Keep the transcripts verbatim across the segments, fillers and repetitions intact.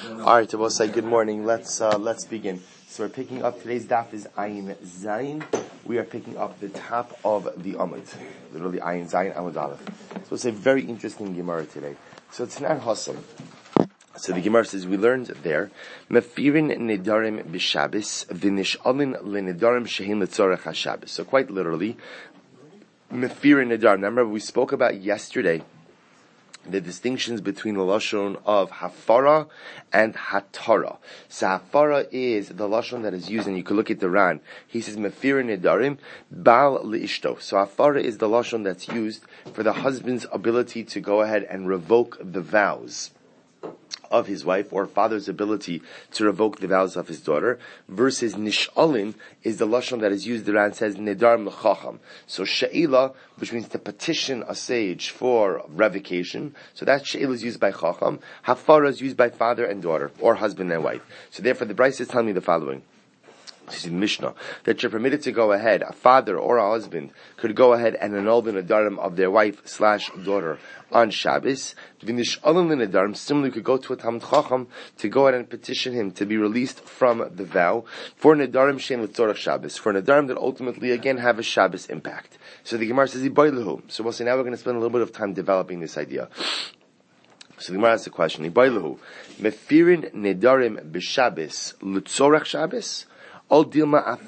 All right, we'll say good morning. Let's uh, let's begin. So we're picking up today's daf is Ayin Zayin. We are picking up the top of the Amud, literally Ayin Zayin Amud Aleph. So it's a very interesting Gemara today. So it's not Hassam. So the Gemara says we learned there Mefirin Nedarim b'Shabbos v'Nish'alin leNedarim shehin letzorech haShabbos. So quite literally, Mefirin Nedarim. Remember we spoke about yesterday the distinctions between the lashon of hafara and hatara. So hafara is the lashon that is used, and you can look at the Ran. He says mefir nedarim bal leishto. So hafara is the lashon that's used for the husband's ability to go ahead and revoke the vows of his wife, or father's ability to revoke the vows of his daughter, versus nish'alin is the lashon that is used. The Ran says nedarim l'chacham. So she'ila, which means to petition a sage for revocation, so that she'ila is used by chacham. Hafara is used by father and daughter, or husband and wife. So therefore the Brisa is telling me the following. This is Mishnah, that you're permitted to go ahead, a father or a husband could go ahead and annul the nedarim of their wife slash daughter on Shabbos. V'nish'alin l'nedarim, similarly could go to a Talmid Chacham to go ahead and petition him to be released from the vow for nedarim shein l'tzorech Shabbos, for nedarim that ultimately again have a Shabbos impact. So the Gemara says, Iboilahu. So we'll say now we're going to spend a little bit of time developing this idea. So the Gemara asks the question, Iboilahu, mefirin nedarim b'Shabbos l'tzorech Shabbos? So now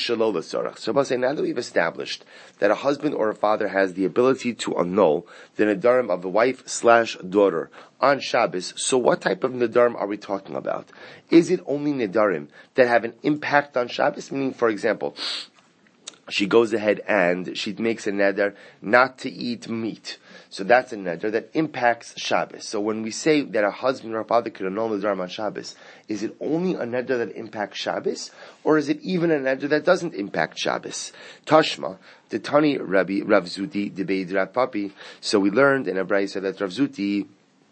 that we've established that a husband or a father has the ability to annul the nedarim of a wife slash daughter on Shabbos, so what type of nedarim are we talking about? Is it only nedarim that have an impact on Shabbos? Meaning, for example, she goes ahead and she makes a neder not to eat meat. So that's a neder that impacts Shabbos. So when we say that a husband or a father could annul the nedarim on Shabbos, is it only a neder that impacts Shabbos, or is it even a neder that doesn't impact Shabbos? Tashma, the Tani Rabbi Rav Zuti debated Rav Papi. So we learned in a brayso that Rav Zuti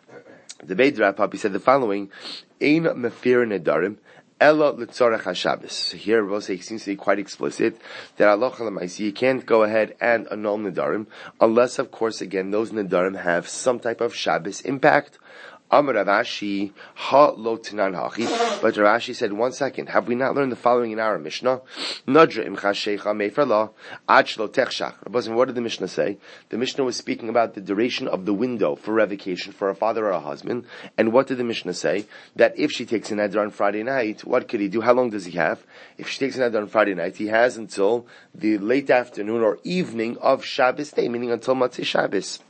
debated Rav Papi said the following: Ein mefir nedarim Ella l'tzorech haShabbos. So here, we'll say, it seems to be quite explicit that Allah l'maisi, you can't go ahead and annul nedarim unless, of course, again, those nedarim have some type of Shabbos impact. Amar Rav Ashi, ha lo tenan hachi. But Rav Ashi said, one second, have we not learned the following in our Mishnah? Nadra imcha sheikha meifrala, ad shlo techshach. What did the Mishnah say? The Mishnah was speaking about the duration of the window for revocation for a father or a husband. And what did the Mishnah say? That if she takes an neder on Friday night, what could he do? How long does he have? If she takes an neder on Friday night, he has until the late afternoon or evening of Shabbos day, meaning until Matzei Shabbos.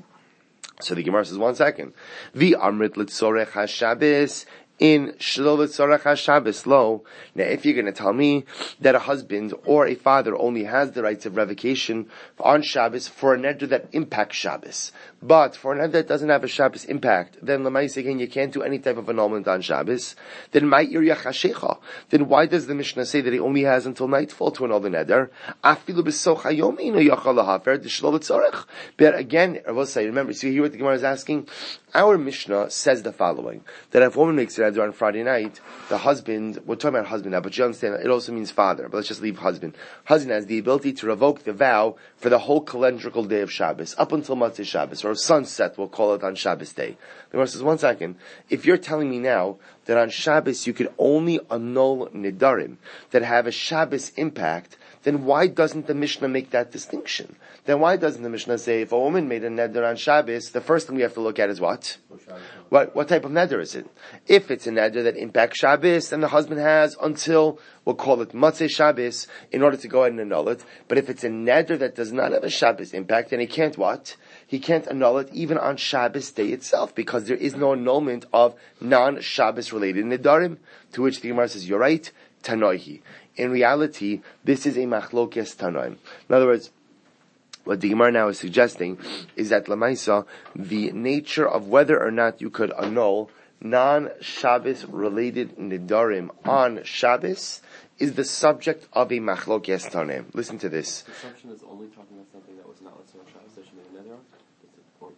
So the Gemara says, one second. The Amrit L'tzorech HaShabbos in Shlo L'tzorech HaShabbos lo. Now, if you're going to tell me that a husband or a father only has the rights of revocation on Shabbos for a neder that impacts Shabbos, but for a neder that doesn't have a Shabbos impact, then l'mayis again you can't do any type of annulment on Shabbos. Then my iriyach hashecha. Then why does the Mishnah say that he only has until nightfall to annul the neder? Afilu b'soch hayom ino yachal lahafer d'shlo l'tzorech. But again, I will say, remember, see here what the Gemara is asking. Our Mishnah says the following: that if a woman makes an neder on Friday night, the husband, we're talking about husband now, but you understand it also means father, but let's just leave husband. Husband has the ability to revoke the vow for the whole calendrical day of Shabbos, up until Matzei Shabbos, or sunset, we'll call it on Shabbos day. The Gemara says, one second, if you're telling me now that on Shabbos you could only annul nedarim that have a Shabbos impact, then why doesn't the Mishnah make that distinction? Then why doesn't the Mishnah say if a woman made a neder on Shabbos, the first thing we have to look at is what? What, what type of neder is it? If it's a neder that impacts Shabbos, then the husband has until, we'll call it Matzei Shabbos, in order to go ahead and annul it. But if it's a neder that does not have a Shabbos impact, then he can't what? He can't annul it even on Shabbos day itself, because there is no annulment of non-Shabbos related nedarim. To which the Gemara says, you're right, Tanoihi. In reality, this is a machlokes tanoim. In other words, what the Gemara now is suggesting is that Lamaisa, the nature of whether or not you could annul non-Shabbos related nedarim on Shabbos is the subject of a machlokes tanoim. Listen to this. The assumption is only talking about something that was not L'tzorech Shabbos that she made a neder on?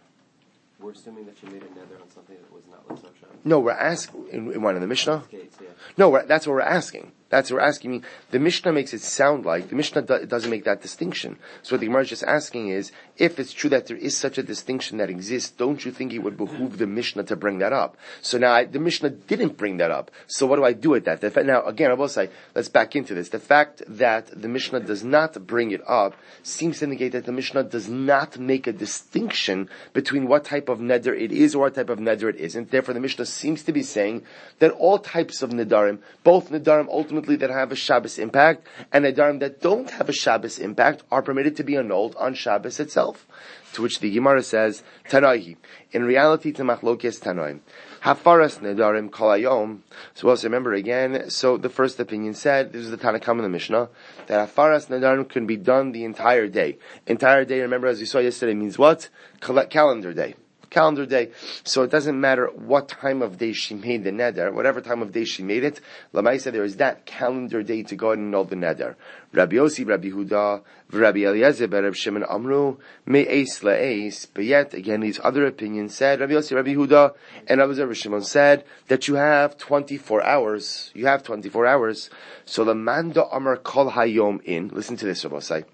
We're assuming that she made a neder on something that was not L'tzorech Shabbos? No, we're asking, in, in one of the Mishnah? Case, yeah. No, we're, that's what we're asking. That's what we're asking me. The Mishnah makes it sound like, the Mishnah do, doesn't make that distinction. So what the Gemara is just asking is, if it's true that there is such a distinction that exists, don't you think it would behoove the Mishnah to bring that up? So now, I, the Mishnah didn't bring that up. So what do I do with that? The, now, again, I will say, let's back into this. The fact that the Mishnah does not bring it up seems to indicate that the Mishnah does not make a distinction between what type of neder it is or what type of neder it isn't. Therefore, the Mishnah seems to be saying that all types of nedarim, both nedarim ultimately that have a Shabbos impact and nedarim that don't have a Shabbos impact, are permitted to be annulled on Shabbos itself. To which the Gemara says, Tanaihi, in reality, to machlokes Tanoim. Hafaras nedarim kol hayom. So also remember again, so the first opinion said, this is the Tanakam in the Mishnah, that hafaras nedarim can be done the entire day. Entire day, remember, as we saw yesterday, means what? Calendar day. Calendar day. So it doesn't matter what time of day she made the neder, whatever time of day she made it, Lamaisa, there is that calendar day to go ahead and annul the neder. Rabbi Yossi, Rabbi Huda, Rabbi Eliezer, Rabbi Shimon Amru, me'es la'es, but yet, again, these other opinions said, Rabbi Yossi, Rabbi Huda, and Rabbi Shimon said, that you have twenty-four hours, you have twenty-four hours, so the manda amar kol hayom in, listen to this, Rabbi Say.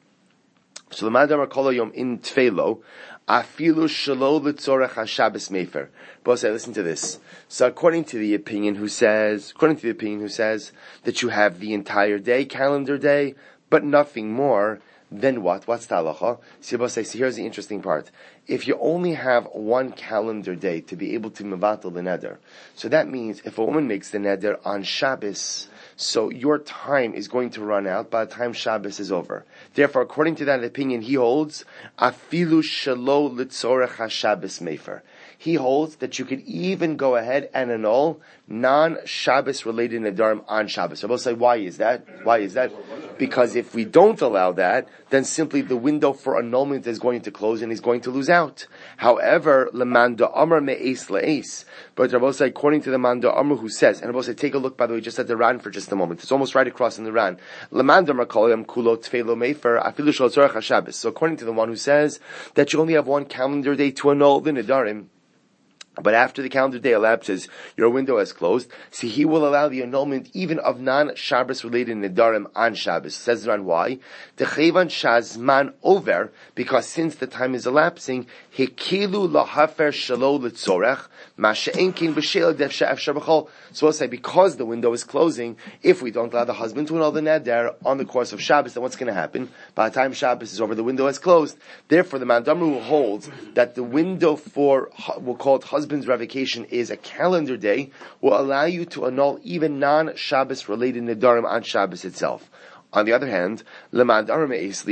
So the manda amar kol hayom in tfelo, afilu shelo l'tzorech haShabbos mefer. But say, listen to this. So according to the opinion who says, according to the opinion who says that you have the entire day, calendar day, but nothing more, then what? What's the halacha? So here's the interesting part. If you only have one calendar day to be able to mevatel the neder, so that means if a woman makes the neder on Shabbos, so your time is going to run out by the time Shabbos is over. Therefore, according to that opinion, he holds afilu shelo litzorech haShabbos mefer. He holds that you could even go ahead and annul non-Shabbos related nedarim on Shabbos. So we'll say, why is that? Why is that? Because if we don't allow that, then simply the window for annulment is going to close and he's going to lose out. However, lemanda amar me'es le'es. But Rabbi say, according to the manda amar who says, and Rabbi say, take a look, by the way, just at the Ran for just a moment. It's almost right across in the Ran. Lemanda amar kolayam kulo tfelo mefer afilu shel tzorech haShabbos. So according to the one who says that you only have one calendar day to annul the nedarim, but after the calendar day elapses, your window has closed. See, he will allow the annulment even of non-Shabbos related nedarim on Shabbos. Says Ran, why? Dechevan shazman over, because since the time is elapsing, hekilu lahafer shelo litzorech, masha'enkin b'shel defsha'ef shabachol. So we'll say, because the window is closing, if we don't allow the husband to annul the neder on the course of Shabbos, then what's going to happen? By the time Shabbos is over, the window has closed. Therefore, the Mandamru holds that the window for, we'll call it husband, husband's revocation is a calendar day, will allow you to annul even non-Shabbos related nedarim on Shabbos itself. On the other hand, according to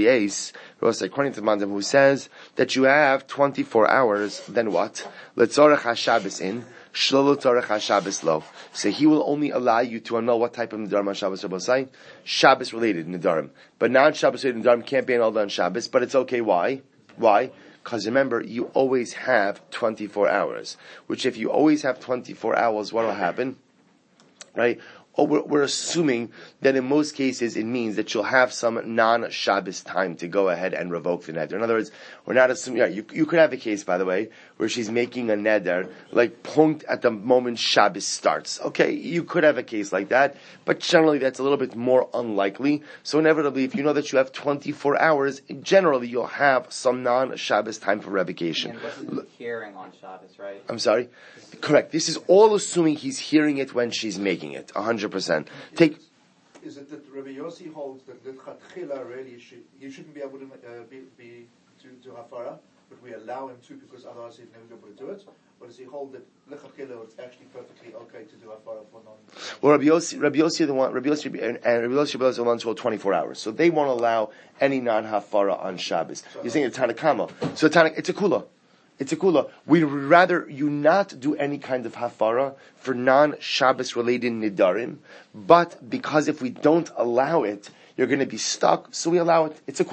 the Mandam who says that you have twenty-four hours, then what? Letzorech haShabbos in, shlo letzorech haShabbos lo. So he will only allow you to annul what type of nedarim on Shabbos, Rabbosai? Shabbos related nedarim. But non-Shabbos related nedarim can't be annulled on Shabbos, but it's okay. Why? Why? Because remember, you always have twenty-four hours. Which if you always have twenty-four hours, what will happen? Right? Oh, we're, we're assuming that in most cases it means that you'll have some non-Shabbos time to go ahead and revoke the neder. In other words, we're not assuming, yeah, you, you could have a case, by the way, where she's making a neder, like, punct at the moment Shabbos starts. Okay, you could have a case like that, but generally that's a little bit more unlikely. So inevitably, if you know that you have twenty-four hours, generally you'll have some non-Shabbos time for revocation. And wasn't hearing on Shabbos, right? I'm sorry? Correct. This is all assuming he's hearing it when she's making it. one hundred percent. Take. Is it that Rabbi Yossi holds that the Chatchila really should, he shouldn't be able to uh, be, be to do hafara, but we allow him to because otherwise he'd never be able to do it? Or does he hold that Lechatchila it's actually perfectly okay to do hafara for non? Well, Rabbi Yossi, Rabbi Yossi, the one, Rabbi Yossi and, and Rabbi Yossi are the ones who hold twenty-four hours, so they won't allow any non-hafara on Shabbos. So, You're saying it's Tanakama, so Tanak, it's a kula. It's a kula. We'd rather you not do any kind of hafara for non-Shabbos related nidarim, but because if we don't allow it, you're going to be stuck, so we allow it. It's a kula. But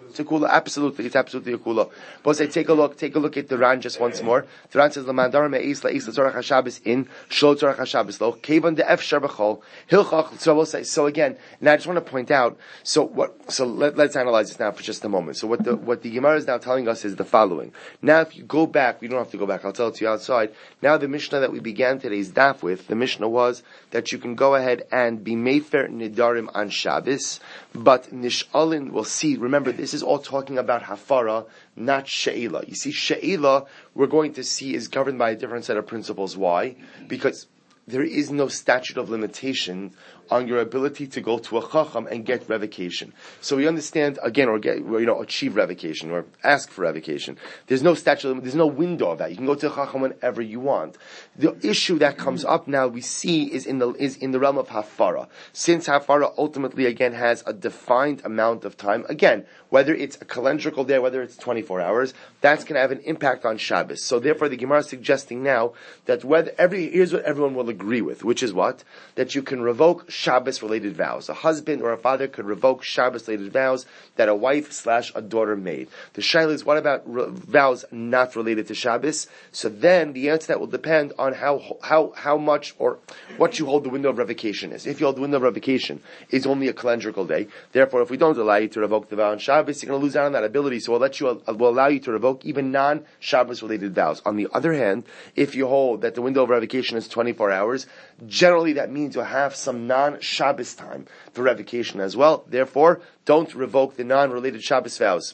It's a kula, absolutely. It's absolutely a kula. But say, take a look, take a look at the Ran just once more. The Ran says, "L'mandar me'is la'is l'tzorach haShabbos in shlo tzorach haShabbos lo kevan de'efshar b'chol hilchach." So we'll say. So again, now I just want to point out. So what? So let, let's analyze this now for just a moment. So what the what the Gemara is now telling us is the following. Now, if you go back, we don't have to go back. I'll tell it to you outside. Now, the Mishnah that we began today's daf with, the Mishnah was that you can go ahead and be mefer nidarim on Shabbos, but nish'alin, we'll see. Remember, this is all talking about hafara, not she'ila. You see, she'ila, we're going to see, is governed by a different set of principles. Why? Because there is no statute of limitation on your ability to go to a chacham and get revocation. So we understand, again, or get, you know, achieve revocation, or ask for revocation. There's no statute, there's no window of that. You can go to a chacham whenever you want. The issue that comes up now, we see, is in the, is in the realm of hafara. Since hafara ultimately, again, has a defined amount of time, again, whether it's a calendrical day, whether it's twenty-four hours, that's going to have an impact on Shabbos. So therefore, the Gemara is suggesting now that whether every, here's what everyone will agree with, which is what? That you can revoke Shabbos-related vows. A husband or a father could revoke Shabbos-related vows that a wife slash a daughter made. The shaila is, what about re- vows not related to Shabbos? So then the answer to that will depend on how how how much or what you hold the window of revocation is. If you hold the window of revocation is only a calendrical day, therefore if we don't allow you to revoke the vow on Shabbos, you're going to lose out on that ability. So we'll let you, we'll allow you to revoke even non-Shabbos-related vows. On the other hand, if you hold that the window of revocation is twenty-four hours, generally that means you'll have some non-Shabbos time for revocation as well. Therefore, don't revoke the non-related Shabbos vows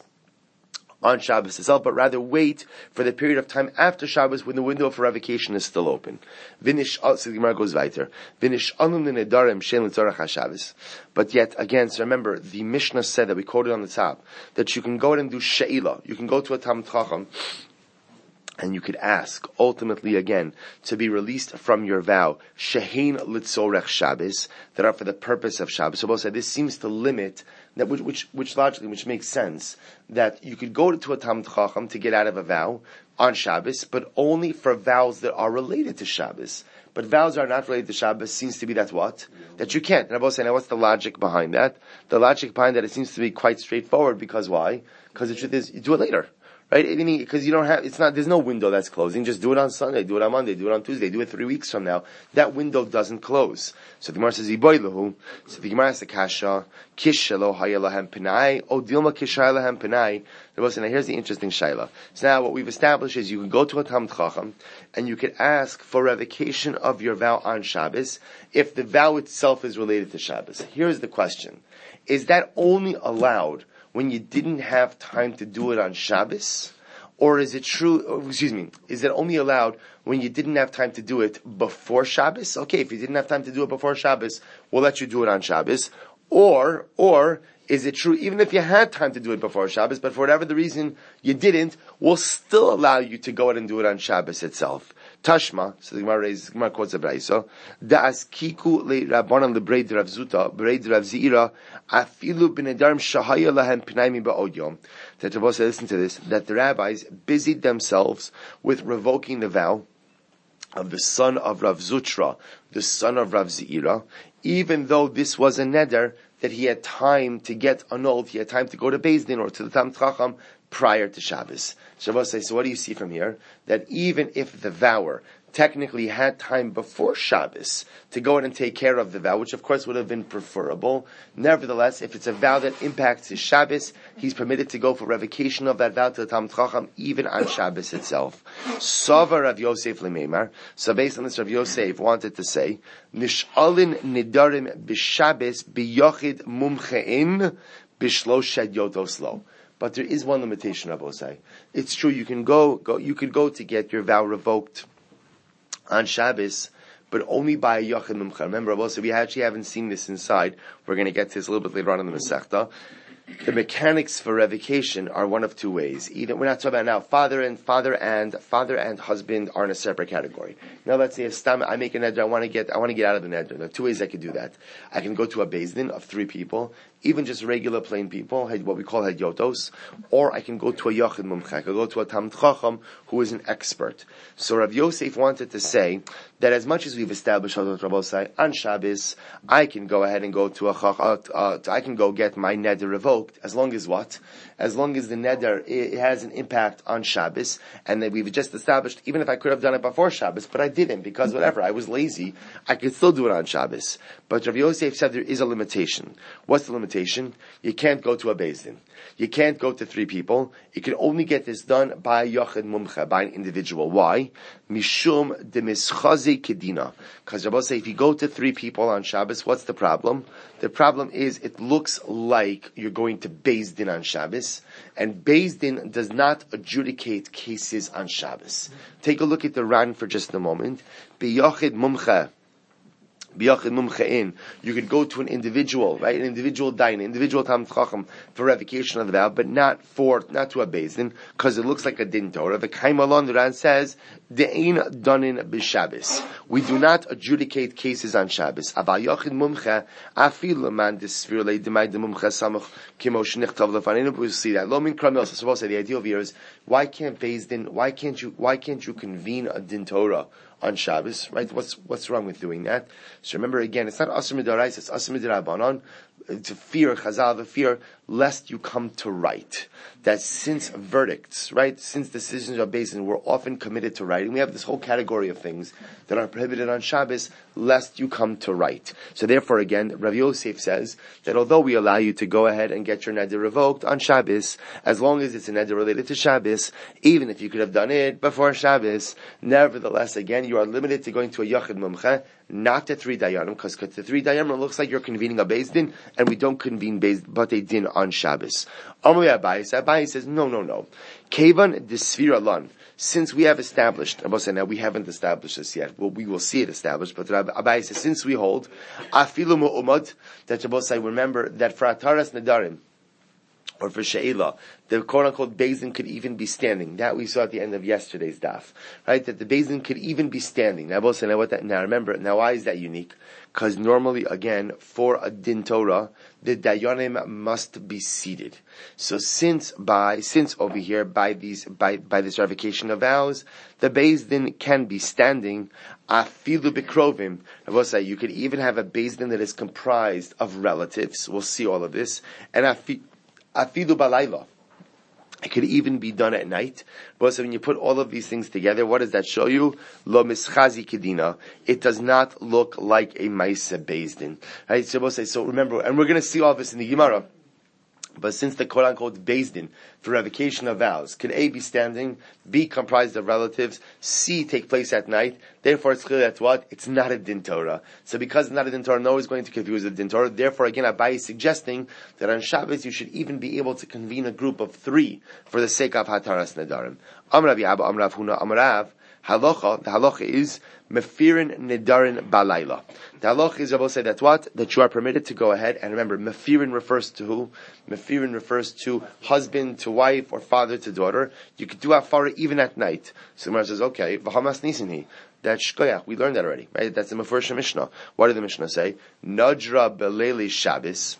on Shabbos itself, but rather wait for the period of time after Shabbos when the window for revocation is still open. Vinish, so the Gemara goes weiter. Vinish anum l'nedarim shein l'tzorach haShabbos. But yet, again, so remember, the Mishnah said that we quoted on the top, that you can go ahead and do she'ila. You can go to a Talmid Chacham, and you could ask, ultimately again, to be released from your vow, shehein litzorech Shabbos, that are for the purpose of Shabbos. So both said this seems to limit, that which, which, which logically, which makes sense, that you could go to a Talmid Chacham to get out of a vow on Shabbos, but only for vows that are related to Shabbos. But vows are not related to Shabbos seems to be that what? That you can't. And I both say, now what's the logic behind that? The logic behind that, it seems to be quite straightforward, because why? Because the truth is, you do it later. Right? I mean, because you don't have, it's not, there's no window that's closing. Just do it on Sunday, do it on Monday, do it on Tuesday, do it three weeks from now. That window doesn't close. So the Gemara says, Iboilahu. So the Gemara has the kasha, Kishalo hayalahem penai, O Dilma kishayalahem penai. Now here's the interesting shayla. So now what we've established is you can go to a Talmid Chacham and you could ask for revocation of your vow on Shabbos if the vow itself is related to Shabbos. Here's the question. Is that only allowed when you didn't have time to do it on Shabbos? Or is it true, excuse me, is it only allowed when you didn't have time to do it before Shabbos? Okay, if you didn't have time to do it before Shabbos, we'll let you do it on Shabbos. Or, or, is it true, even if you had time to do it before Shabbos, but for whatever the reason you didn't, we'll still allow you to go ahead and do it on Shabbos itself. Tashma, so the Gemara raises, Gemara quotes a brayso, da'as kiku le rabbanan lebreid Rav Zuta, breid Rav Zira, afilu b'nedarim shahaya lahem p'naimi ba'od yom. That the Rebbe said, listen to this, that the rabbis busied themselves with revoking the vow of the son of Rav Zutra, the son of Rav Zira, even though this was a neder that he had time to get annulled, he had time to go to Beis Din or to the Talmid Chacham prior to Shabbos. Shabbos says, so what do you see from here? That even if the vower technically had time before Shabbos to go in and take care of the vow, which of course would have been preferable, nevertheless, if it's a vow that impacts his Shabbos, he's permitted to go for revocation of that vow to the Talmid Chacham even on Shabbos itself. Sava Rav Yosef Lemeimar. So based on this, Rav Yosef wanted to say, Nish'alin nidarim b'Shabbos b'yochid mumchein b'shlosh shadyot oslo. But there is one limitation, Rabbi Osai. It's true, you can go, go, you could go to get your vow revoked on Shabbos, but only by a Yochid Mumcha. Remember, Rabbi Osai, we actually haven't seen this inside. We're going to get to this a little bit later on in the Masechta. The mechanics for revocation are one of two ways. Either we're not talking about now father and father and father and husband are in a separate category. Now let's say I make a neder, I want to get I want to get out of the neder. There are two ways I could do that. I can go to a Beis Din of three people, even just regular plain people, what we call hedyotos, or I can go to a Yochid Mumcha. I can go to a Talmid Chacham who is an expert. So Rav Yosef wanted to say that as much as we've established on Shabbos, I can go ahead and go to a uh, uh, I can go get my neder revoked revoked as long as what? As long as the neder it has an impact on Shabbos, and that we've just established, even if I could have done it before Shabbos, but I didn't because whatever, I was lazy, I could still do it on Shabbos. But Rav Yosef said there is a limitation. What's the limitation? You can't go to a Beis Din. You can't go to three people. You can only get this done by Yochid Mumcha, by an individual. Why? Mishum de mischazi kedina. Because Rabbi say if you go to three people on Shabbos, what's the problem? The problem is it looks like you're going to Beis Din on Shabbos, and Beis Din does not adjudicate cases on Shabbos. Take a look at the Ran for just a moment. Be Yochid Mumcha. B'yachid mumchein, you could go to an individual, right? An individual dayan, an individual Talmid Chacham for revocation of the vow, but not for, not to a Beis Din, because it looks like a din Torah. The Chaim Alon, the Ran says, de'ein danin b'Shabbos. We do not adjudicate cases on Shabbos. Aval yachid mumche, afil man disfir le'demai de mumche samuch kimo shenichtav lefaninu. We see that. Lo min kramil. So suppose the idea of here is, why can't Beis Din, why can't you, why can't you convene a din Torah on Shabbos, right? What's what's wrong with doing that? So remember again, it's not asur midorais, it's asur midrabanan. To fear, chazal, the fear, lest you come to right. That since verdicts, right, since decisions are based and we're often committed to right, and we have this whole category of things that are prohibited on Shabbos, lest you come to right. So therefore again, Rav Yosef says that although we allow you to go ahead and get your neder revoked on Shabbos, as long as it's a neder related to Shabbos, even if you could have done it before Shabbos, nevertheless again, you are limited to going to a Yachid Mumcha, not to three dayanim, because to three dayanim it looks like you're convening a Beis Din, and we don't convene Beis Batei Din on Shabbos. Amalei Abaye, Abaye says, no, no, no. Kevan desfira lan. Since we have established, I must say now we haven't established this yet. Well, we will see it established, but Abaye says, since we hold, afilu mu'umad, that Shabbos say, remember that for Ataras Nedarim, or for She'ila, the quote-unquote Beis Din could even be standing. That we saw at the end of yesterday's daf. Right? That the Beis Din could even be standing. Now, both say, now, what that, now remember, now why is that unique? Because normally, again, for a Din Torah, the Dayanim must be seated. So since by, since over here, by these, by, by this revocation of vows, the Beis Din can be standing, afilu bikrovim. I will say, you could even have a Beis Din that is comprised of relatives. We'll see all of this. And afilu Afidu balayla. It could even be done at night. But so when you put all of these things together, what does that show you? Lo mischazi kedina. It does not look like a Maisa Beis Din. Right? So, so remember, and we're going to see all this in the Gemara. But since the quote-unquote Beis Din for revocation of vows could A, be standing, B, comprised of relatives, C, take place at night, therefore it's clear that's what? It's not a Din Torah. So because it's not a Din Torah, no one is going to confuse the Din Torah. Therefore, again, Abaye is suggesting that on Shabbos you should even be able to convene a group of three for the sake of Hataras Nedarim. Amar Rabbi Abba, Amar Rav Huna, Amar Rav, Halacha, the halacha is mefirin nedarin balayla. The halacha is, I will say, that's what? That you are permitted to go ahead, and remember, mefirin refers to who? Mefirin refers to husband to wife, or father to daughter. You could do hafara even at night. So the Gemara says, okay, v'hamas nisinhi. That's shkoyach. We learned that already, right? That's the Mefarshim Mishnah. What did the Mishnah say? Nadra beleli Shabbos.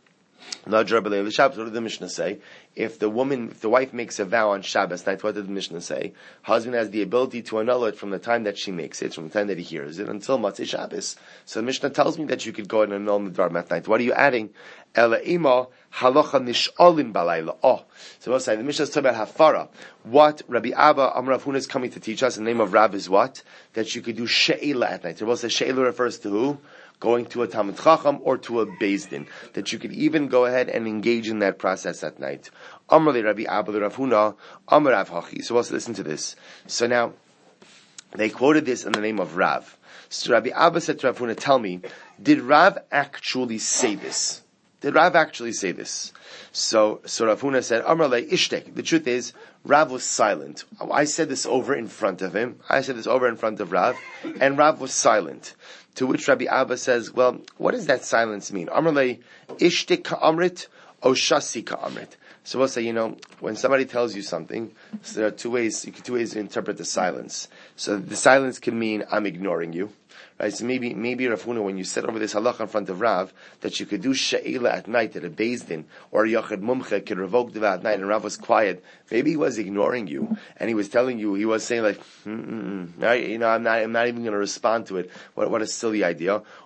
Nadra beleli Shabbos. What did the Mishnah say? If the woman, if the wife makes a vow on Shabbos night, what did the Mishnah say? Husband has the ability to annul it from the time that she makes it, from the time that he hears it, until Matzei Shabbos. So the Mishnah tells me that you could go and annul the Dvar at night. What are you adding? Ela ima halacha nish'olin balayla. Oh, so we'll say the Mishnah is talking about hafara. What Rabbi Abba Amar Rav Huna is coming to teach us in the name of Rav is what? That you could do she'ela at night. So we'll say she'ela refers to who? Going to a Talmid Chacham or to a Beis Din, that you could even go ahead and engage in that process at night. Amar le Rabbi Abba le Rav Huna, Amar Rav Hachi. So let's listen to this. So now, they quoted this in the name of Rav. So Rabbi Abba said to Rav Huna, tell me, did Rav actually say this? Did Rav actually say this? So, so Rav Huna said, Amar le ishtek. The truth is, Rav was silent. I said this over in front of him. I said this over in front of Rav, and Rav was silent. To which Rabbi Abba says, well, what does that silence mean? Amar le ishtik ka'amrit, o shasi ka'amrit. So we'll say, you know, when somebody tells you something, so there are two ways, you can two ways to interpret the silence. So the silence can mean, I'm ignoring you. Right, so maybe, maybe Rav Huna, when you said over this halacha in front of Rav, that you could do she'ela at night at a Beis Din, or Yachid Mumcha could revoke the vow at night, and Rav was quiet, maybe he was ignoring you, and he was telling you, he was saying like, mm-mm, right, you know, I'm not, I'm not even going to respond to it. What, what a silly idea.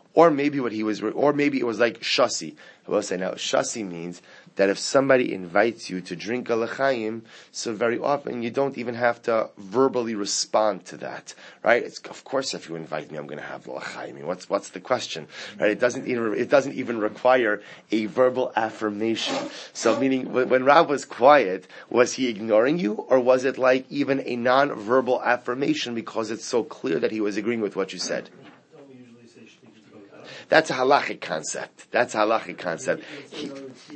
Or maybe what he was, or maybe it was like shasi. I will say now, shasi means that if somebody invites you to drink a l'chaim, so very often you don't even have to verbally respond to that, right? It's, of course, if you invite me, I'm going to have l'chaim. I mean, what's what's the question, right? It doesn't even it doesn't even require a verbal affirmation. So, meaning when, when Rav was quiet, was he ignoring you, or was it like even a non-verbal affirmation because it's so clear that he was agreeing with what you said? That's a halachic concept. That's a halachic concept. He,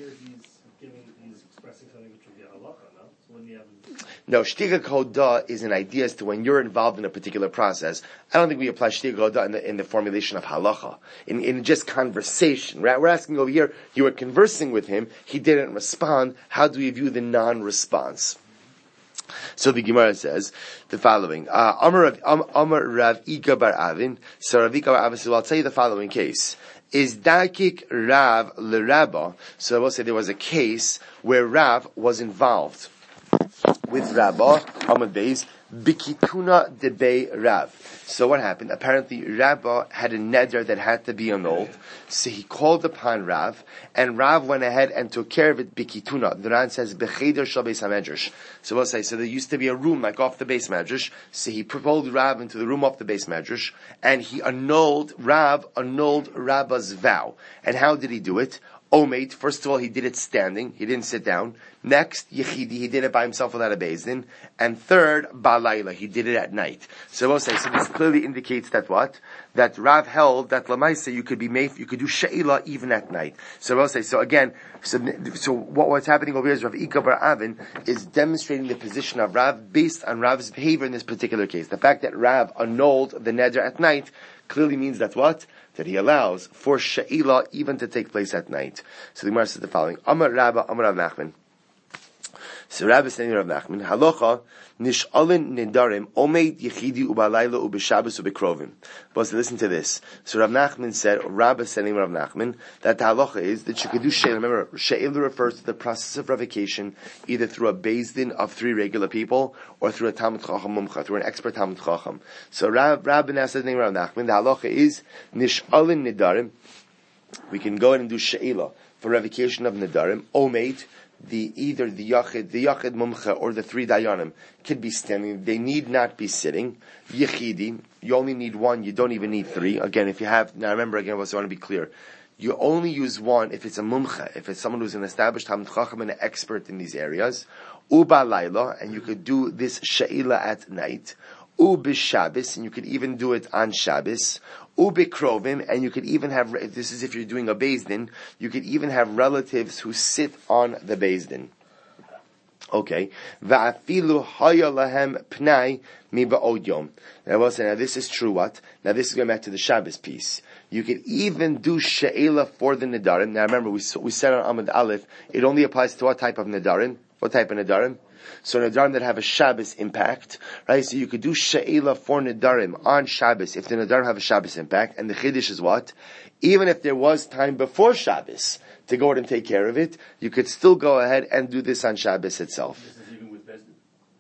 No, shtiga koda is an idea as to when you're involved in a particular process. I don't think we apply shtiga koda in the, in the formulation of halacha, in, in just conversation. Right? We're asking over here, you were conversing with him, he didn't respond. How do we view the non-response? So the Gemara says the following: uh, Amar Rav, um, Amar Rav Ika bar Avin. So Rav Ika bar Avin says, well, I'll tell you the following case. Is dakik Rav l'Rabba? So I will say there was a case where Rav was involved with Rabbah, Amad Beis, Bikituna debei Rav. So what happened? Apparently Rabbah had a neder that had to be annulled, so he called upon Rav, and Rav went ahead and took care of it, Bikituna. The Ran says, Becheder shal beis hamedrash. So we'll say, so there used to be a room like off the beis medrash, so he pulled Rav into the room off the beis medrash, and he annulled, Rav annulled Rabbah's vow. And how did he do it? Omeid, first of all, he did it standing. He didn't sit down. Next, Yechidi, he did it by himself without a Beis Din. And third, Balayla, he did it at night. So we'll say, so this clearly indicates that what? That Rav held that Lamaisa, you could be made, you could do She'ilah even at night. So we'll say, so again, so, so what, what's happening over here is Rav Ika bar Avin is demonstrating the position of Rav based on Rav's behavior in this particular case. The fact that Rav annulled the neder at night clearly means that what? That he allows for She'ilah even to take place at night. So the Gemara says the following: Amar Rabba, Amar Rav Nachman. So Rabbi is saying Rav Nachman, Halacha nish'alin nidarim omeid yechidi ubalayla ubeshabbos ubekrovim. But listen to this. So Rav Nachman said, Rabbi is saying Rav Nachman, that the halacha is that you could do she'il. Remember, she'il refers to the process of revocation either through a beis din of three regular people or through a Talmud Chacham Mumcha, through an expert Talmud Chacham. So Rab, Rabbi now says Rav Nachman, the halacha is nish'alin nidarim. We can go ahead and do she'ilah for revocation of nidarim, omeid. The either the yachid, the yachid mumcha, or the three dayanim could be standing. They need not be sitting. Yechidi, you only need one. You don't even need three. Again, if you have now, remember again. I also want to be clear. You only use one if it's a mumcha, if it's someone who's an established Talmud Chacham and an expert in these areas. Uba laila, and you could do this she'ilah at night. Ubi Shabbos, and you could even do it on Shabbos. Ubi Krovim, and you could even have, this is if you're doing a Beis Din, you could even have relatives who sit on the Beis Din. Okay. Va'afilu haya lahem pnai mi ba'od yom. Now I will say, now this is true what? Now this is going back to the Shabbos piece. You could even do she'ela for the Nidarim. Now remember, we we said on Amud Aleph, it only applies to what type of Nidarim? What type of Nidarim? So Nidarim that have a Shabbos impact, right? So you could do She'ilah for Nidarim on Shabbos if the Nidarim have a Shabbos impact. And the Chiddush is what? Even if there was time before Shabbos to go ahead and take care of it, you could still go ahead and do this on Shabbos itself. This is even with Beis Din?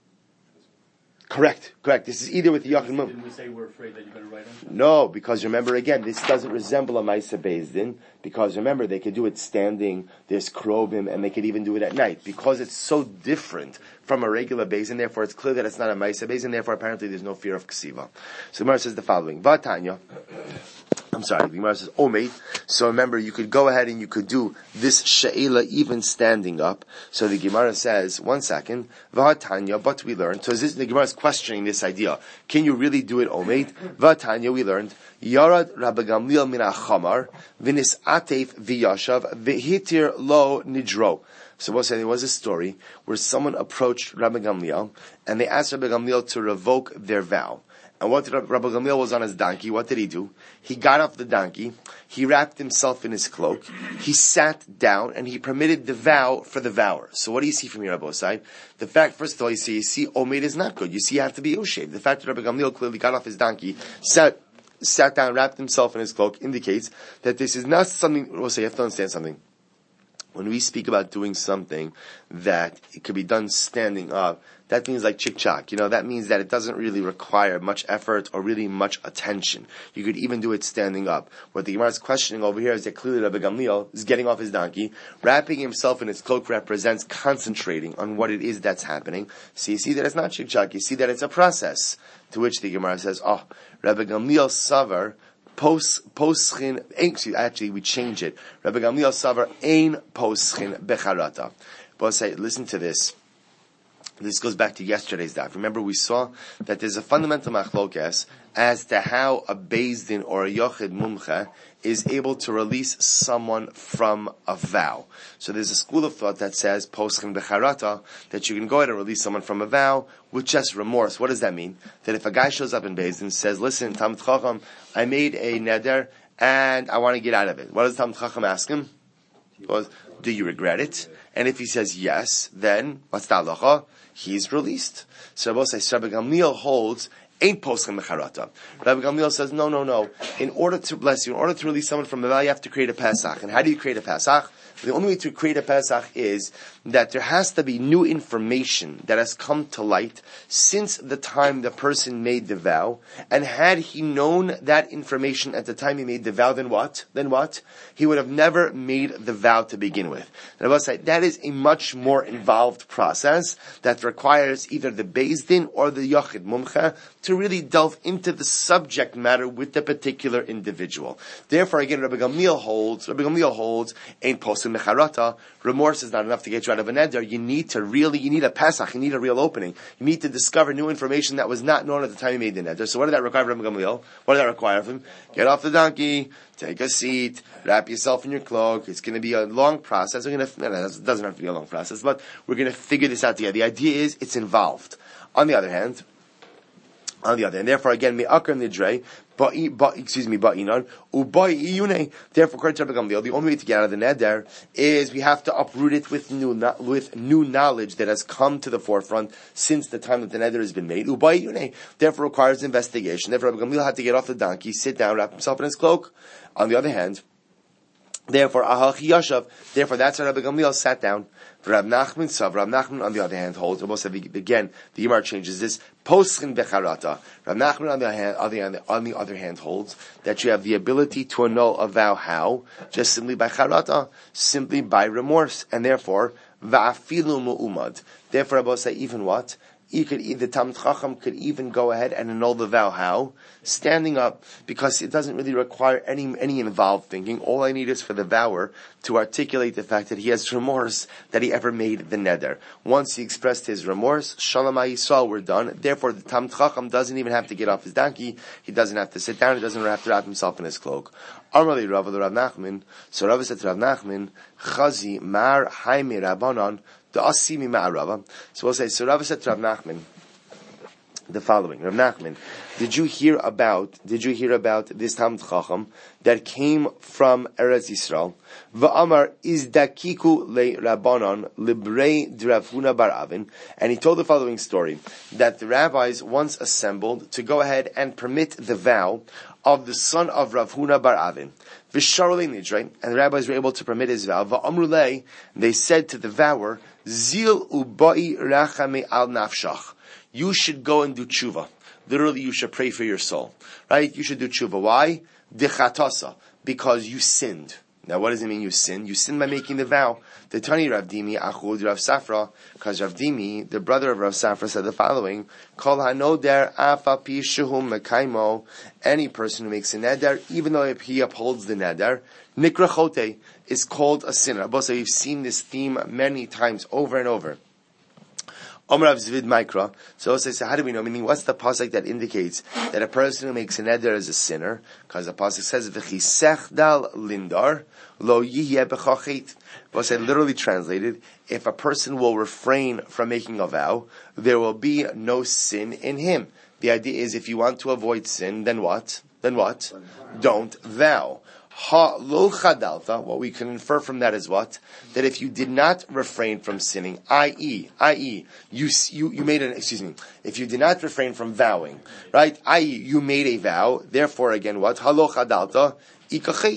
Correct, correct. This is either with the Yachid Mum. Didn't we say we're afraid that you're going to write on? No, because remember again, this doesn't resemble a Maisa Beis Din, because remember, they could do it standing, there's Krovim, and they could even do it at night. Because it's so different from a regular Beis Din, therefore it's clear that it's not a Maisa Beis Din, therefore apparently there's no fear of Ksiva. So the Gemara says the following, Vatanya, I'm sorry, the Gemara says, Omeid. So remember, you could go ahead and you could do this She'ilah even standing up. So the Gemara says, one second, Vatanya, but we learned, so this, the Gemara is questioning this idea. Can you really do it Omeid? Vatanya, we learned, Yarad Rabbi Gamliel min ha'chamar, v'nis atef v'yashav, v'hitir lo nidro. So we'll say there was a story where someone approached Rabbi Gamliel, and they asked Rabbi Gamliel to revoke their vow. And what did Rabbi Gamliel was on his donkey? What did he do? He got off the donkey, he wrapped himself in his cloak, he sat down, and he permitted the vow for the vower. So what do you see from here, Rabbi Osai? The fact, first of all, you see, you see, Omeid is not good. You see, you have to be Ushev. The fact that Rabbi Gamliel clearly got off his donkey, sat, sat down, wrapped himself in his cloak, indicates that this is not something, we'll say, you have to understand something. when we speak about doing something that it could be done standing up, that means like chick-chak. You know, that means that it doesn't really require much effort or really much attention. You could even do it standing up. What the Gemara is questioning over here is that clearly Rabbi Gamliel is getting off his donkey, wrapping himself in his cloak represents concentrating on what it is that's happening. So you see that it's not chick-chak. You see that it's a process. To which the Gemara says, oh, Rabbi Gamliel Savar, Post poschin, excuse, actually we change it. Rabbi Gamliel Savar ein poschin becharata. But say, listen to this. This goes back to yesterday's daf. Remember, we saw that there's a fundamental machlokes as to how a Beis Din or a Yochid Mumcha is able to release someone from a vow. So there's a school of thought that says, Poschin Becharata, that you can go ahead and release someone from a vow with just remorse. What does that mean? That if a guy shows up in Beis Din and says, listen, Talmid Chacham, I made a neder and I want to get out of it. What does Talmid Chacham ask him? Goes, do you regret it? And if he says yes, then what's the halacha? He's released. So Rabbi says, Rabbi Gamliel holds, ain't poschin becharata. Rabbi Gamliel says, no, no, no. In order to bless you, in order to release someone from the vow, you have to create a Pesach. And how do you create a Pesach? The only way to create a Pesach is that there has to be new information that has come to light since the time the person made the vow. And had he known that information at the time he made the vow, then what? Then what? He would have never made the vow to begin with. And I will say, that is a much more involved process that requires either the Beis Din or the Yochid Mumcha to really delve into the subject matter with the particular individual. Therefore, again, Rabbi Gamliel holds, Rabbi Gamliel holds, ain't poschin becharata. Remorse is not enough to get you out of an neder. You need to really, you need a Pesach, you need a real opening. You need to discover new information that was not known at the time you made the neder. So what did that require from Rabbi Gamliel? What did that require of him? Get off the donkey, take a seat, wrap yourself in your cloak. It's going to be a long process. We're going to, no, no, it doesn't have to be a long process, but we're going to figure this out together. The idea is it's involved. On the other hand, on the other hand, therefore again, me'akar nidrei, but excuse me, ba'inan, ubai iyune. Therefore, according to Rabbi Gamliel, the only way to get out of the neder is we have to uproot it with new with new knowledge that has come to the forefront since the time that the neder has been made. Ubai iyune. Therefore, requires investigation. Therefore, Rabbi Gamliel had to get off the donkey, sit down, wrap himself in his cloak. On the other hand, therefore, ahachi yashav. Therefore, that's why Rabbi Gamliel sat down. Rab Nachman Sav. Rab Nachman, on the other hand, holds. Almost again, the Gemara changes this. Poschin becharata. Rab Nachman, on the hand, on the, on the other hand, holds that you have the ability to annul a vow. How? Just simply by charata, simply by remorse, and therefore va'afilu mu'umad. Therefore, Rabbi say even what? You could, the Talmid Chacham could even go ahead and annul the vow. How? Standing up, because it doesn't really require any any involved thinking. All I need is for the vower to articulate the fact that he has remorse that he ever made the neder. Once he expressed his remorse, Shalom HaYisrael, we're done. Therefore, the Talmid Chacham doesn't even have to get off his donkey. He doesn't have to sit down. He doesn't have to wrap himself in his cloak. Amrali Rav Rav Nachman. So Rav said to Rav Nachman, Chazi Mar Haimi Rabbanon. The Asimi Ma'arava. So we'll say, so Rav said to Rav Nachman the following. Rav Nachman, did you hear about, did you hear about this Talmid Chacham that came from Eretz Yisrael? Va'amar izdakiku le Rabbanon librei d'Rav Huna bar Avin. And he told the following story, that the rabbis once assembled to go ahead and permit the vow of the son of Rav Huna bar Avin. V'sharolei nidrei, and the rabbis were able to permit his vow. Va'amrulei, they said to the vower, Zil ubai rachame al nafshach. You should go and do tshuva. Literally, you should pray for your soul. Right? You should do tshuva. Why? Dechatasa. Because you sinned. Now, what does it mean you sinned? You sinned by making the vow. The Tani Rav Dimi achud Rav Safra, because Rav Dimi, the brother of Rav Safra, said the following: Kol hanoder afa pi shehum mekaimo. Any person who makes a neder, even though he upholds the neder, nikra chote, is called a sinner. But we've seen this theme many times, over and over. Omer Rav Zvid Mikra. So, so how do we know? Meaning, what's the pasuk that indicates that a person who makes a neder is a sinner? Because the pasuk says, "V'chisech dal lindar lo yihye b'chachet." But I literally translated, if a person will refrain from making a vow, there will be no sin in him. The idea is, if you want to avoid sin, then what? Then what? Don't vow. Ha lo chadalta, what we can infer from that is what? That if you did not refrain from sinning, that is, that is, you, you, you made an, excuse me, if you did not refrain from vowing, right? that is, you made a vow, therefore again what? Ha lo chadalta, ikachet.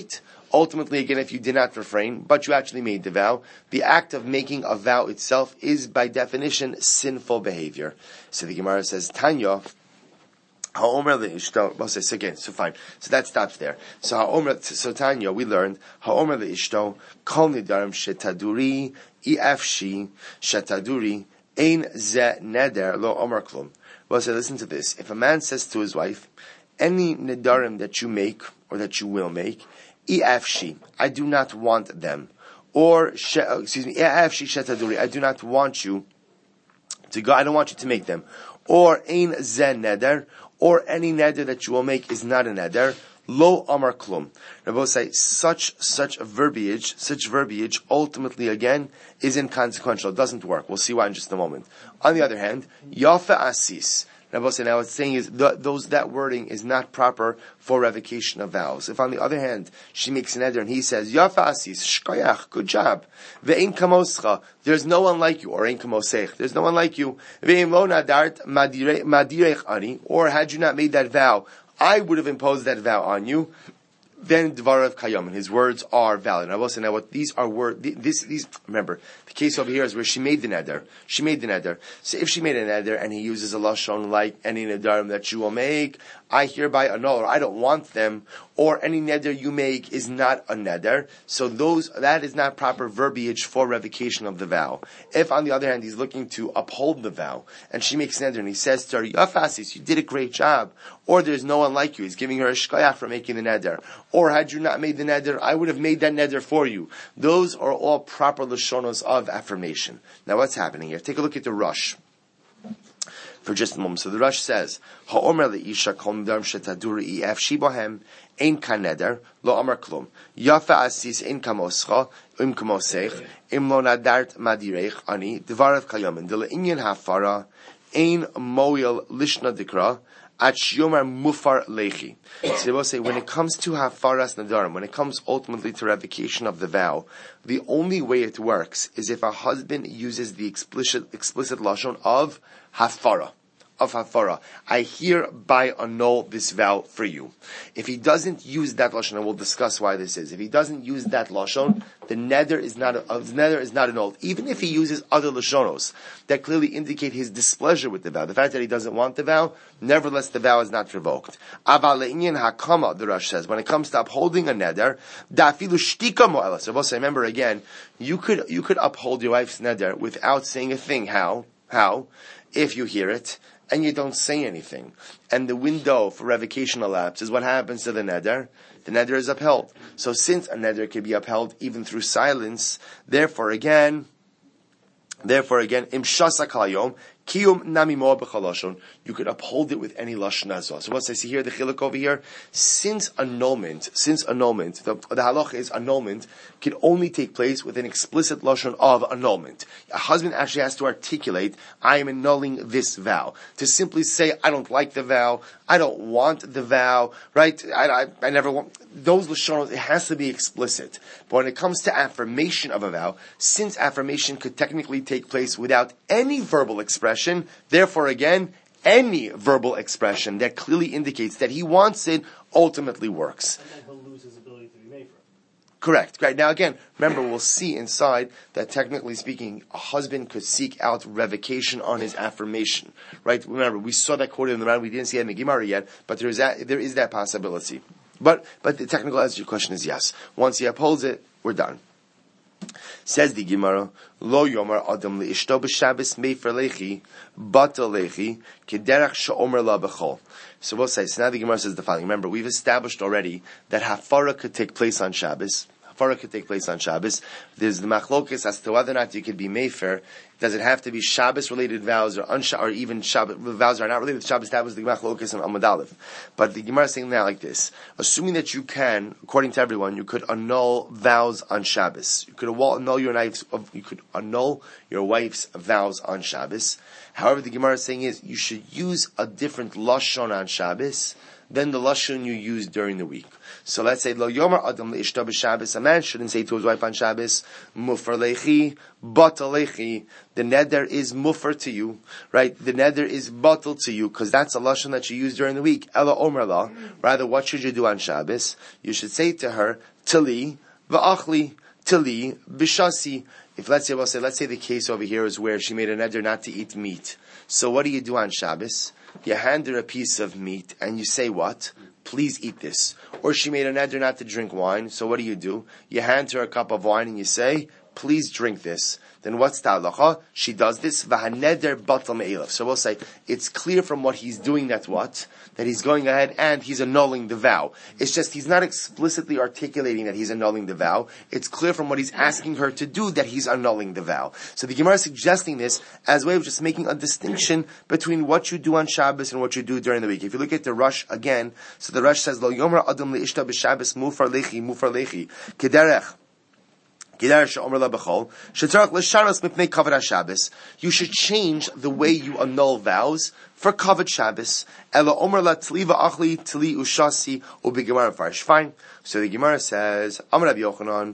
Ultimately, again, if you did not refrain, but you actually made the vow, the act of making a vow itself is by definition sinful behavior. So the Gemara says, Tanya, Ha'omer le'ishto, well, so again, so fine. So that stops there. So ha'omer, so Tanya, we learned, Ha'omer le'ishto, kol nidarim shetaduri, ifshi, shetaduri, ein ze neder, lo omer klum. Well, so listen to this. If a man says to his wife, any nidarim that you make, or that you will make, ifshi, I do not want them. Or, excuse me, ifshi shetaduri, I do not want you to go, I don't want you to make them. Or ein ze neder, or any neder that you will make is not a neder, lo amar klum. Rabbi say such such verbiage, such verbiage ultimately again is inconsequential. It doesn't work. We'll see why in just a moment. On the other hand, yafa asis. Rabbi say now what's saying is the, those that wording is not proper for revocation of vows. If on the other hand she makes an neder and he says yafa asis shkoyach, good job, ve'ein kamoscha, there's no one like you, or ein kamosech, there's no one like you, ve'ein lo nadart madirech ani, or had you not made that vow, I would have imposed that vow on you. Then dvarav kayam, and his words are valid. And I will say now, what these are words. This, these. Remember, the case over here is where she made the neder. She made the neder. So if she made a neder and he uses a lashon like any nederim that you will make, I hereby annul, or I don't want them, or any neder you make is not a neder. So those that is not proper verbiage for revocation of the vow. If on the other hand he's looking to uphold the vow and she makes neder and he says to her, Yafasis, you did a great job, or there's no one like you, he's giving her a shkoyach for making the neder. Or had you not made the neder, I would have made that neder for you. Those are all proper lashonos of affirmation. Now what's happening here? Take a look at the Rush for just a moment. So the Rush says, Ha'omer le'isha kol nidarim shetaduri ifshi bohem ein kan neder lo amar klum yafa asis ein kamoscha im kamosech im lo nadart madirech ani dvarav kayamin de le'inyan hafara ein moil lishna dikra at shiomar mufar lechi. So they will say, when it comes to hafaras nadarim, when it comes ultimately to revocation of the vow, the only way it works is if a husband uses the explicit explicit lashon of hafara. Of hafara, I hereby annul this vow for you. If he doesn't use that lashon, and we'll discuss why this is. If he doesn't use that lashon, the neder is not uh, the neder is not annulled. Even if he uses other lashonos that clearly indicate his displeasure with the vow, the fact that he doesn't want the vow, nevertheless the vow is not revoked. Aval le'inyan hakama, the Rush says, when it comes to upholding a neder, da'afilu shtika mo'elas. So remember again, you could you could uphold your wife's neder without saying a thing. How? How? If you hear it and you don't say anything, and the window for revocation elapses, what happens to the neder? The neder is upheld. So since a neder can be upheld even through silence, therefore again, therefore again, im shasa kal hayom, kiyum nami mo b'chalashon, you could uphold it with any lashon azah. So what's I see here, the chiluk over here? Since annulment, since annulment, the, the halacha is annulment can only take place with an explicit lashon of annulment. A husband actually has to articulate, I am annulling this vow. To simply say, I don't like the vow, I don't want the vow, right? I, I, I never want, those lashonos, it has to be explicit. But when it comes to affirmation of a vow, since affirmation could technically take place without any verbal expression, therefore again, any verbal expression that clearly indicates that he wants it ultimately works. And then he'll lose his ability to be made for it. Correct. Right. Now again, remember we'll see inside that technically speaking, a husband could seek out revocation on his affirmation. Right? Remember, we saw that quoted in the round, we didn't see it in the Gemara yet, but there is that, there is that possibility. But, but the technical answer to your question is yes. Once he upholds it, we're done. Says the Gemara, Lo Yomar Adam Leishto b'Shabbos Mefer Lechi Batal Lechi Kederach She'omer La B'Chol. So we'll say. So now the Gemara says the following. Remember, we've established already that hafara could take place on Shabbos. Hafara could take place on Shabbos. There's the machlokes as to whether or not you could be mefer. Does it have to be Shabbos-related vows or unsha- or even Shabbos vows are not related to Shabbos? That was the machlokes and Amud Aleph. But the Gemara is saying now like this: assuming that you can, according to everyone, you could annul vows on Shabbos. You could annul your wife's, you could annul your wife's vows on Shabbos. However, the Gemara is saying is you should use a different lashon on Shabbos than the lashon you use during the week. So let's say lo yomer adam leishta b'Shabbos. A man shouldn't say to his wife on Shabbos, mufar lechi, batal lechi. The neder is mufar to you, right? The neder is batal to you, because that's a lashon that you use during the week. Ela omer la. Rather, what should you do on Shabbos? You should say to her, tali v'achli, tali b'shasi. If let's say, we'll say, let's say the case over here is where she made a neder not to eat meat. So what do you do on Shabbos? You hand her a piece of meat and you say what? Please eat this. Or she made a neder not to drink wine. So what do you do? You hand her a cup of wine and you say, please drink this. Then what's the halacha? She does this. V'haneder batal me'elav. So we'll say, it's clear from what he's doing that what? That he's going ahead and he's annulling the vow. It's just he's not explicitly articulating that he's annulling the vow. It's clear from what he's asking her to do that he's annulling the vow. So the Gemara is suggesting this as a way of just making a distinction between what you do on Shabbos and what you do during the week. If you look at the Rush again, so the Rush says, Lo yomer adam leishta b'Shabbos mufar lechi, mufar lechi, kederech. You should change the way you annul vows for covered Shabbos. Fine. So the Gemara says, Amar Rabbi Yochanan,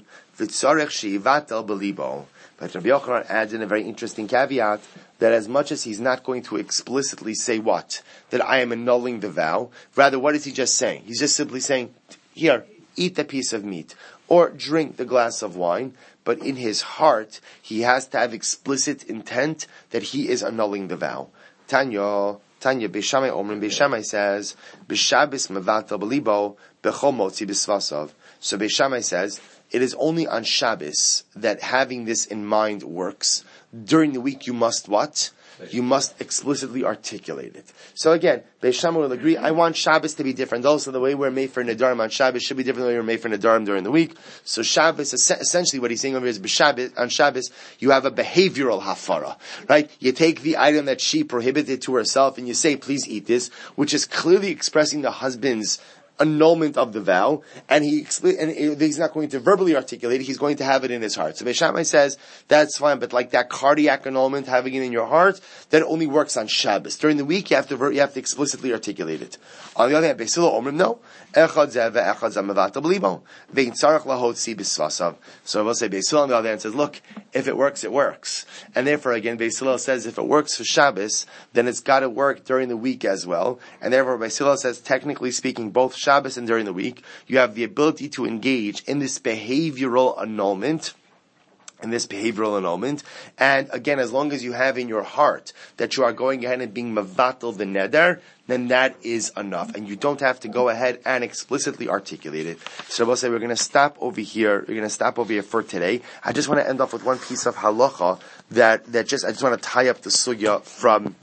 but Rabbi Yochanan adds in a very interesting caveat that as much as he's not going to explicitly say what? That I am annulling the vow. Rather, what is he just saying? He's just simply saying, here, eat the piece of meat. Or drink the glass of wine, but in his heart, he has to have explicit intent that he is annulling the vow. Tanya, Tanya, Beishamai Omrim, Beishamai says, B'Shabbos mevatel b'libo, b'chol motzi b'svasav. So Beishamai says, it is only on Shabbos that having this in mind works. During the week, you must what? You must explicitly articulate it. So again, Beis Shammai will agree, I want Shabbos to be different. Also, the way we're made for Nedarim on Shabbos should be different than the way we're made for Nedarim during the week. So Shabbos, essentially what he's saying over here is, B'Shabbos, on Shabbos, you have a behavioral hafara, right? You take the item that she prohibited to herself and you say, please eat this, which is clearly expressing the husband's annulment of the vow, and he and he's not going to verbally articulate it, he's going to have it in his heart. So Beis Shammai says, that's fine, but like that cardiac annulment, having it in your heart, that only works on Shabbos. During the week, you have to you have to explicitly articulate it. On the other hand, Beis Hillel Omrim, no. Echad zeh ve'echad zeh mevatel b'libo. Ve'in tzarech lahotzi b'svasav. So we'll say, Beis Hillel on the other hand says, look, if it works, it works. And therefore, again, Beis Hillel says, if it works for Shabbos, then it's got to work during the week as well. And therefore, Beis Hillel says, technically speaking, both Shabbos and during the week, you have the ability to engage in this behavioral annulment, in this behavioral annulment. And again, as long as you have in your heart that you are going ahead and being mevatel the neder, then that is enough. And you don't have to go ahead and explicitly articulate it. So we'll say we're going to stop over here. We're going to stop over here for today. I just want to end off with one piece of halacha that, that just, I just want to tie up the sugya from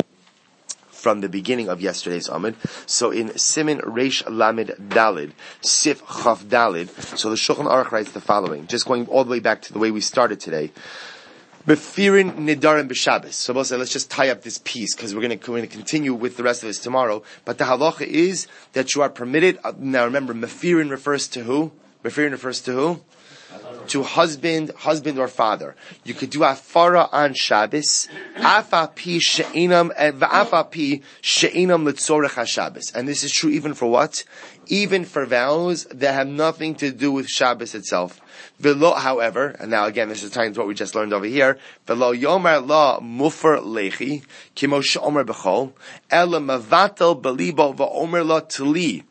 from the beginning of yesterday's Amud. So in Simin Reish Lamed Dalid, Sif Chaf Dalid, so the Shulchan Aruch writes the following, just going all the way back to the way we started today. Befirin Nidarim B'Shabbos. So we'll say, let's just tie up this piece, because we're going to continue with the rest of this tomorrow. But the halacha is that you are permitted, uh, now remember, Mefirin refers to who? Mefirin refers to who? To husband, husband or father. You could do afara on Shabbos, afa pi she'inam, va'afa pi she'inam l'tzorech ha-Shabbos. And this is true even for what? Even for vows that have nothing to do with Shabbos itself. V'lo, however, and now again, this is tying to what we just learned over here, v'lo yomer la mufar lechi, kimo she'omer b'chol, ela mavatel b'libo v'omer la tli.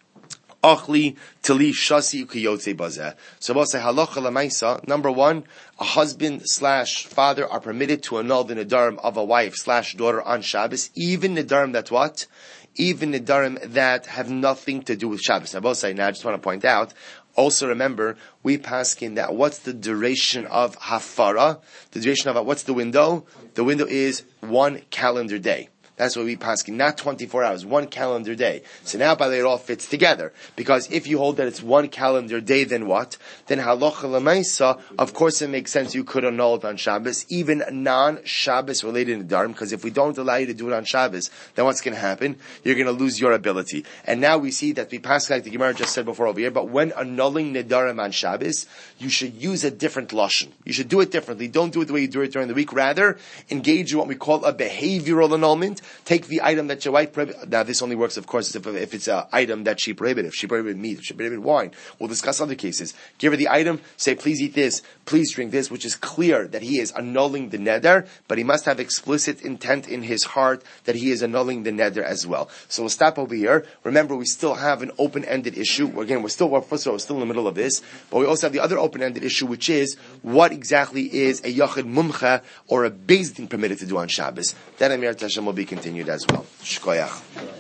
Achli tili shasi ukiyotze bazeh. So we'll say halacha lemaisa. Number one, a husband slash father are permitted to annul the nedarim of a wife slash daughter on Shabbos, even nedarim that what? Even nedarim that have nothing to do with Shabbos. I will say now, I just want to point out, also remember, we paskin that what's the duration of hafara? The duration of, what's the window? The window is one calendar day. That's what we paskin, not twenty-four hours, one calendar day. So now, by the way, it all fits together. Because if you hold that it's one calendar day, then what? Then halacha l'maisa, of course it makes sense you could annul it on Shabbos, even non-Shabbos related nedarim, because if we don't allow you to do it on Shabbos, then what's going to happen? You're going to lose your ability. And now we see that we pass like the Gemara just said before over here, but when annulling nedarim on Shabbos, you should use a different lashon. You should do it differently. Don't do it the way you do it during the week. Rather, engage in what we call a behavioral annulment, take the item that your wife prohibited. Now, this only works, of course, if, if it's an item that she prohibited. If she prohibited meat, if she prohibited wine. We'll discuss other cases. Give her the item, say, please eat this, please drink this, which is clear that he is annulling the neder, but he must have explicit intent in his heart that he is annulling the neder as well. So we'll stop over here. Remember, we still have an open-ended issue. Again, we're still, first of all, we're still in the middle of this, but we also have the other open-ended issue, which is, what exactly is a yachid mumcha or a beis din permitted to do on Shabbos? That Amir Tashem will be continued as well. Shkoyach.